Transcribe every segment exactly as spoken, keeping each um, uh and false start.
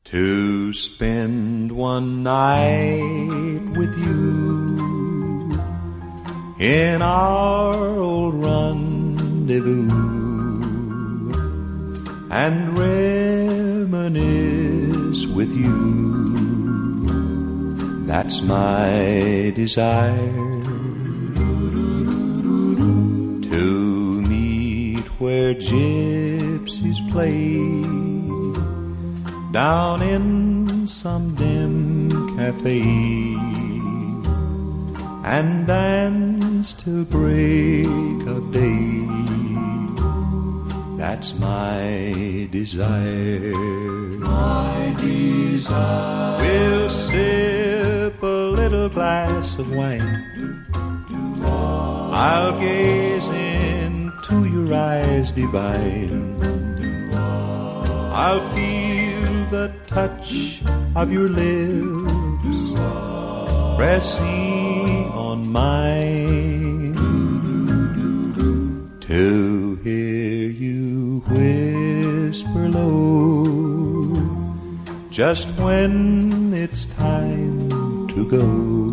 To spend one night with you in our old rendezvous and reminisce with you. That's my desire. To meet where gypsies play down in some dim cafe and dance till break of day. That's my desire. My desire. We'll sip a little glass of wine. I'll gaze into your eyes divine. I'll feel the touch of your lips pressing on mine. To hear you whisper low just when it's time to go.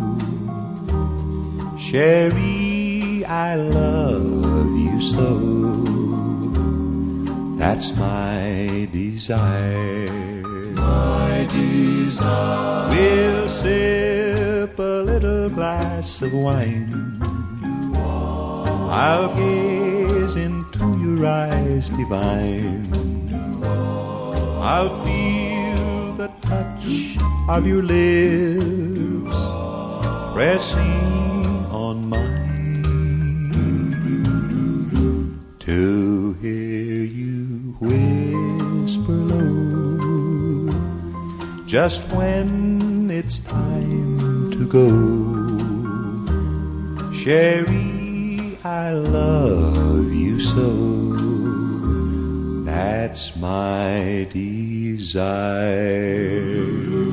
Cherie, I love you so. That's my desire. My desire. We'll sip a little glass of wine. I'll gaze into your eyes divine. I'll feel the touch of your lips pressing on mine. To hear you whisper low just when it's time to go. Cherie, I love you so. That's my desire.